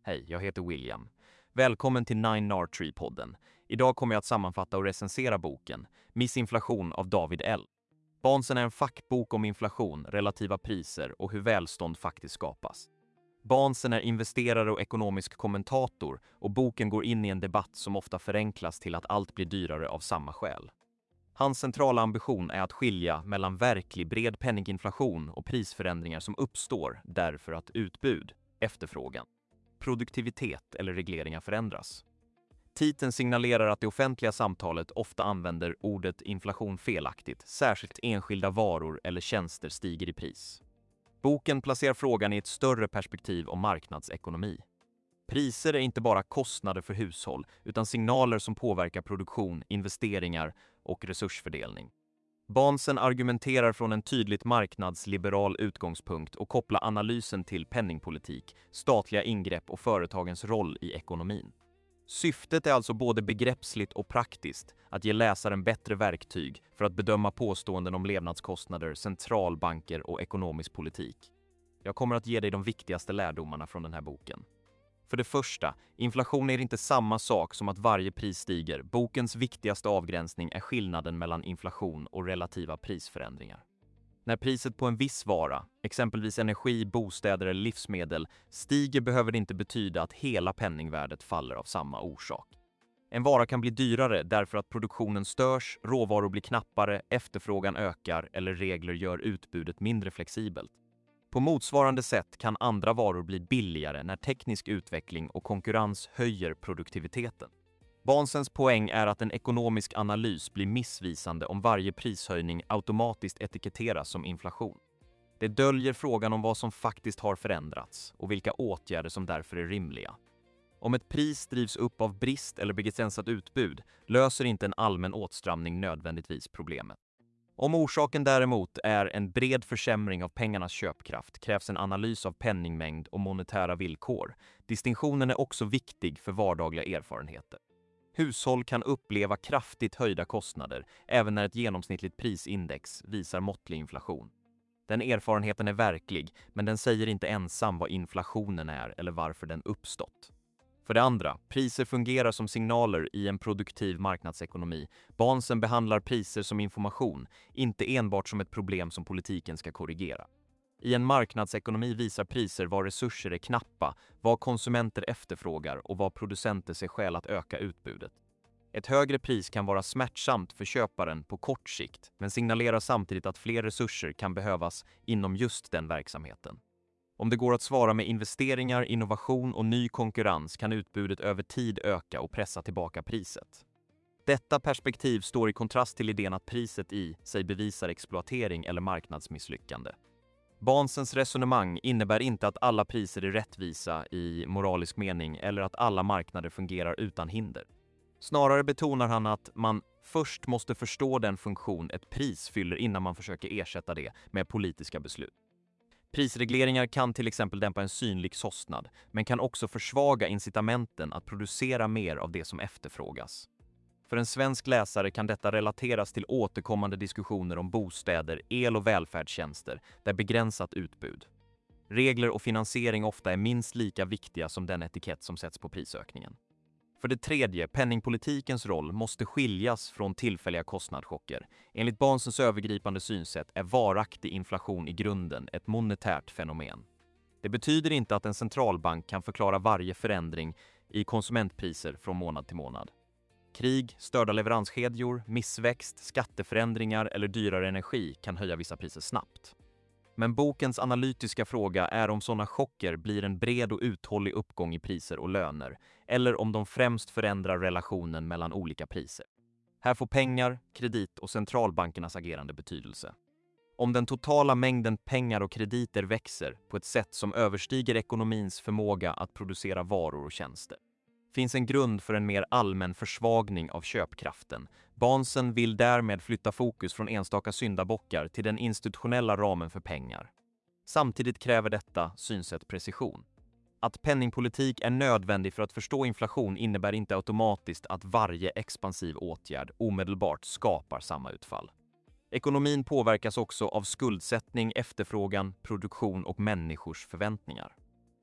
Hej, jag heter William. Välkommen till 9R3-podden. Idag kommer jag att sammanfatta och recensera boken Missinflation av David L. Barnsen är en fackbok om inflation, relativa priser och hur välstånd faktiskt skapas. Barnsen är investerare och ekonomisk kommentator och boken går in i en debatt som ofta förenklas till att allt blir dyrare av samma skäl. Hans centrala ambition är att skilja mellan verklig bred penninginflation och prisförändringar som uppstår därför att utbud, efterfrågan, produktivitet eller regleringar förändras. Titeln signalerar att det offentliga samtalet ofta använder ordet inflation felaktigt, särskilt enskilda varor eller tjänster stiger i pris. Boken placerar frågan i ett större perspektiv om marknadsekonomi. Priser är inte bara kostnader för hushåll, utan signaler som påverkar produktion, investeringar och resursfördelning. Barnsen argumenterar från en tydligt marknadsliberal utgångspunkt och kopplar analysen till penningpolitik, statliga ingrepp och företagens roll i ekonomin. Syftet är alltså både begreppsligt och praktiskt, att ge läsaren bättre verktyg för att bedöma påståenden om levnadskostnader, centralbanker och ekonomisk politik. Jag kommer att ge dig de viktigaste lärdomarna från den här boken. För det första, inflation är inte samma sak som att varje pris stiger. Bokens viktigaste avgränsning är skillnaden mellan inflation och relativa prisförändringar. När priset på en viss vara, exempelvis energi, bostäder eller livsmedel, stiger behöver det inte betyda att hela penningvärdet faller av samma orsak. En vara kan bli dyrare därför att produktionen störs, råvaror blir knappare, efterfrågan ökar eller regler gör utbudet mindre flexibelt. På motsvarande sätt kan andra varor bli billigare när teknisk utveckling och konkurrens höjer produktiviteten. Barnsens poäng är att en ekonomisk analys blir missvisande om varje prishöjning automatiskt etiketteras som inflation. Det döljer frågan om vad som faktiskt har förändrats och vilka åtgärder som därför är rimliga. Om ett pris drivs upp av brist eller begränsat utbud löser inte en allmän åtstramning nödvändigtvis problemet. Om orsaken däremot är en bred försämring av pengarnas köpkraft krävs en analys av penningmängd och monetära villkor. Distinktionen är också viktig för vardagliga erfarenheter. Hushåll kan uppleva kraftigt höjda kostnader även när ett genomsnittligt prisindex visar måttlig inflation. Den erfarenheten är verklig, men den säger inte ensam vad inflationen är eller varför den uppstått. För det andra, priser fungerar som signaler i en produktiv marknadsekonomi. Barnsen behandlar priser som information, inte enbart som ett problem som politiken ska korrigera. I en marknadsekonomi visar priser var resurser är knappa, vad konsumenter efterfrågar och vad producenter ser skäl att öka utbudet. Ett högre pris kan vara smärtsamt för köparen på kort sikt, men signalerar samtidigt att fler resurser kan behövas inom just den verksamheten. Om det går att svara med investeringar, innovation och ny konkurrens kan utbudet över tid öka och pressa tillbaka priset. Detta perspektiv står i kontrast till idén att priset i sig bevisar exploatering eller marknadsmisslyckande. Barnsens resonemang innebär inte att alla priser är rättvisa i moralisk mening eller att alla marknader fungerar utan hinder. Snarare betonar han att man först måste förstå den funktion ett pris fyller innan man försöker ersätta det med politiska beslut. Prisregleringar kan till exempel dämpa en synlig kostnad, men kan också försvaga incitamenten att producera mer av det som efterfrågas. För en svensk läsare kan detta relateras till återkommande diskussioner om bostäder, el- och välfärdstjänster där begränsat utbud. Regler och finansiering ofta är minst lika viktiga som den etikett som sätts på prisökningen. För det tredje, penningpolitikens roll måste skiljas från tillfälliga kostnadschocker. Enligt Barnsens övergripande synsätt är varaktig inflation i grunden ett monetärt fenomen. Det betyder inte att en centralbank kan förklara varje förändring i konsumentpriser från månad till månad. Krig, störda leveranskedjor, missväxt, skatteförändringar eller dyrare energi kan höja vissa priser snabbt. Men bokens analytiska fråga är om sådana chocker blir en bred och uthållig uppgång i priser och löner, eller om de främst förändrar relationen mellan olika priser. Här får pengar, kredit och centralbankernas agerande betydelse. Om den totala mängden pengar och krediter växer på ett sätt som överstiger ekonomins förmåga att producera varor och tjänster, finns en grund för en mer allmän försvagning av köpkraften. Barnsen vill därmed flytta fokus från enstaka syndabockar till den institutionella ramen för pengar. Samtidigt kräver detta synsätt precision. Att penningpolitik är nödvändig för att förstå inflation innebär inte automatiskt att varje expansiv åtgärd omedelbart skapar samma utfall. Ekonomin påverkas också av skuldsättning, efterfrågan, produktion och människors förväntningar.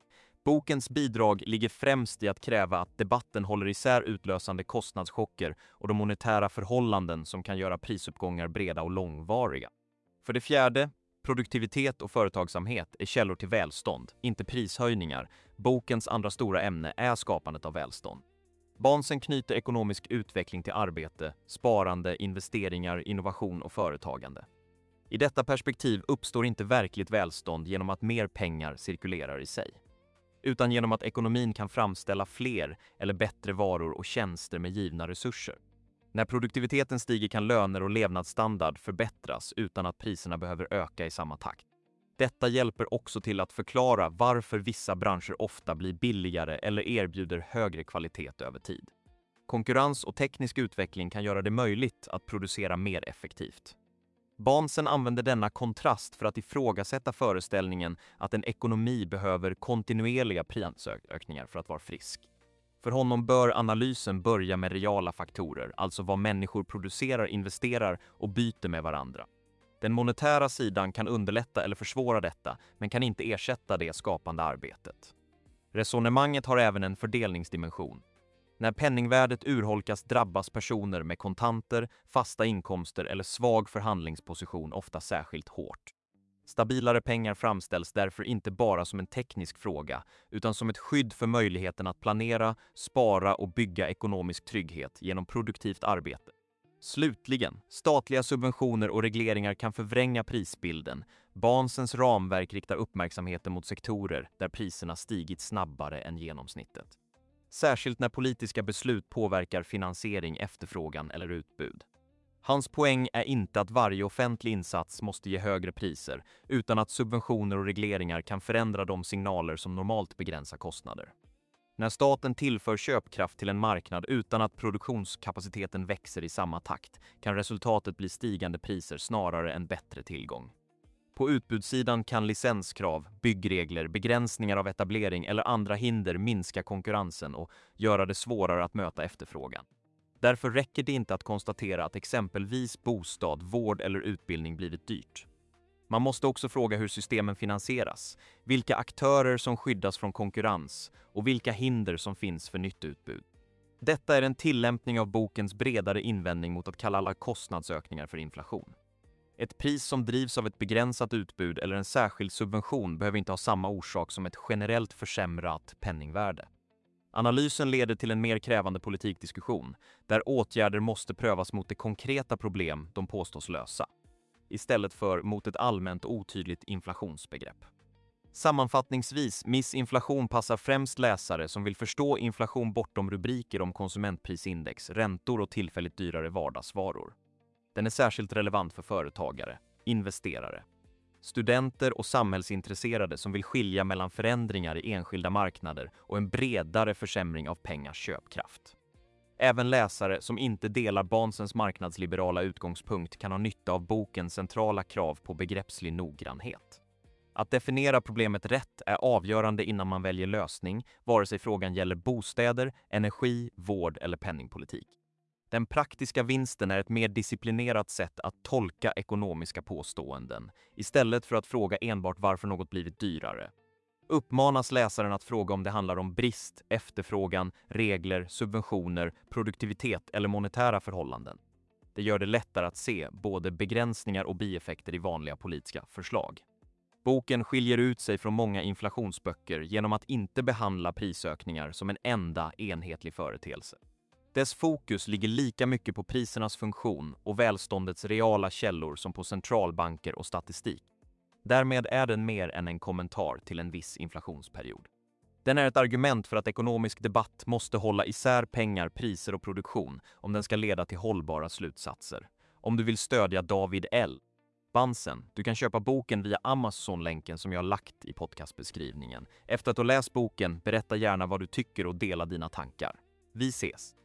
Bokens bidrag ligger främst i att kräva att debatten håller isär utlösande kostnadschocker och de monetära förhållanden som kan göra prisuppgångar breda och långvariga. För det fjärde, produktivitet och företagsamhet är källor till välstånd, inte prishöjningar. Bokens andra stora ämne är skapandet av välstånd. Barnsen knyter ekonomisk utveckling till arbete, sparande, investeringar, innovation och företagande. I detta perspektiv uppstår inte verkligt välstånd genom att mer pengar cirkulerar i sig, utan genom att ekonomin kan framställa fler eller bättre varor och tjänster med givna resurser. När produktiviteten stiger kan löner och levnadsstandard förbättras utan att priserna behöver öka i samma takt. Detta hjälper också till att förklara varför vissa branscher ofta blir billigare eller erbjuder högre kvalitet över tid. Konkurrens och teknisk utveckling kan göra det möjligt att producera mer effektivt. Barnsen använder denna kontrast för att ifrågasätta föreställningen att en ekonomi behöver kontinuerliga prisökningar för att vara frisk. För honom bör analysen börja med reala faktorer, alltså vad människor producerar, investerar och byter med varandra. Den monetära sidan kan underlätta eller försvåra detta, men kan inte ersätta det skapande arbetet. Resonemanget har även en fördelningsdimension. När penningvärdet urholkas drabbas personer med kontanter, fasta inkomster eller svag förhandlingsposition ofta särskilt hårt. Stabilare pengar framställs därför inte bara som en teknisk fråga, utan som ett skydd för möjligheten att planera, spara och bygga ekonomisk trygghet genom produktivt arbete. Slutligen, statliga subventioner och regleringar kan förvränga prisbilden. Barnsens ramverk riktar uppmärksamheten mot sektorer där priserna stigit snabbare än genomsnittet. Särskilt när politiska beslut påverkar finansiering, efterfrågan eller utbud. Hans poäng är inte att varje offentlig insats måste ge högre priser, utan att subventioner och regleringar kan förändra de signaler som normalt begränsar kostnader. När staten tillför köpkraft till en marknad utan att produktionskapaciteten växer i samma takt kan resultatet bli stigande priser snarare än bättre tillgång. På utbudssidan kan licenskrav, byggregler, begränsningar av etablering eller andra hinder minska konkurrensen och göra det svårare att möta efterfrågan. Därför räcker det inte att konstatera att exempelvis bostad, vård eller utbildning blivit dyrt. Man måste också fråga hur systemen finansieras, vilka aktörer som skyddas från konkurrens och vilka hinder som finns för nytt utbud. Detta är en tillämpning av bokens bredare invändning mot att kalla alla kostnadsökningar för inflation. Ett pris som drivs av ett begränsat utbud eller en särskild subvention behöver inte ha samma orsak som ett generellt försämrat penningvärde. Analysen leder till en mer krävande politikdiskussion, där åtgärder måste prövas mot det konkreta problem de påstås lösa, istället för mot ett allmänt otydligt inflationsbegrepp. Sammanfattningsvis, missinflation passar främst läsare som vill förstå inflation bortom rubriker om konsumentprisindex, räntor och tillfälligt dyrare vardagsvaror. Den är särskilt relevant för företagare, investerare, studenter och samhällsintresserade som vill skilja mellan förändringar i enskilda marknader och en bredare försämring av pengars köpkraft. Även läsare som inte delar Barnsens marknadsliberala utgångspunkt kan ha nytta av bokens centrala krav på begreppslig noggrannhet. Att definiera problemet rätt är avgörande innan man väljer lösning, vare sig frågan gäller bostäder, energi, vård eller penningpolitik. Den praktiska vinsten är ett mer disciplinerat sätt att tolka ekonomiska påståenden, istället för att fråga enbart varför något blivit dyrare. Uppmanas läsaren att fråga om det handlar om brist, efterfrågan, regler, subventioner, produktivitet eller monetära förhållanden. Det gör det lättare att se både begränsningar och bieffekter i vanliga politiska förslag. Boken skiljer ut sig från många inflationsböcker genom att inte behandla prisökningar som en enda enhetlig företeelse. Dess fokus ligger lika mycket på prisernas funktion och välståndets reala källor som på centralbanker och statistik. Därmed är den mer än en kommentar till en viss inflationsperiod. Den är ett argument för att ekonomisk debatt måste hålla isär pengar, priser och produktion om den ska leda till hållbara slutsatser. Om du vill stödja David L. Barnsen, du kan köpa boken via Amazon-länken som jag har lagt i podcastbeskrivningen. Efter att du läst boken, berätta gärna vad du tycker och dela dina tankar. Vi ses!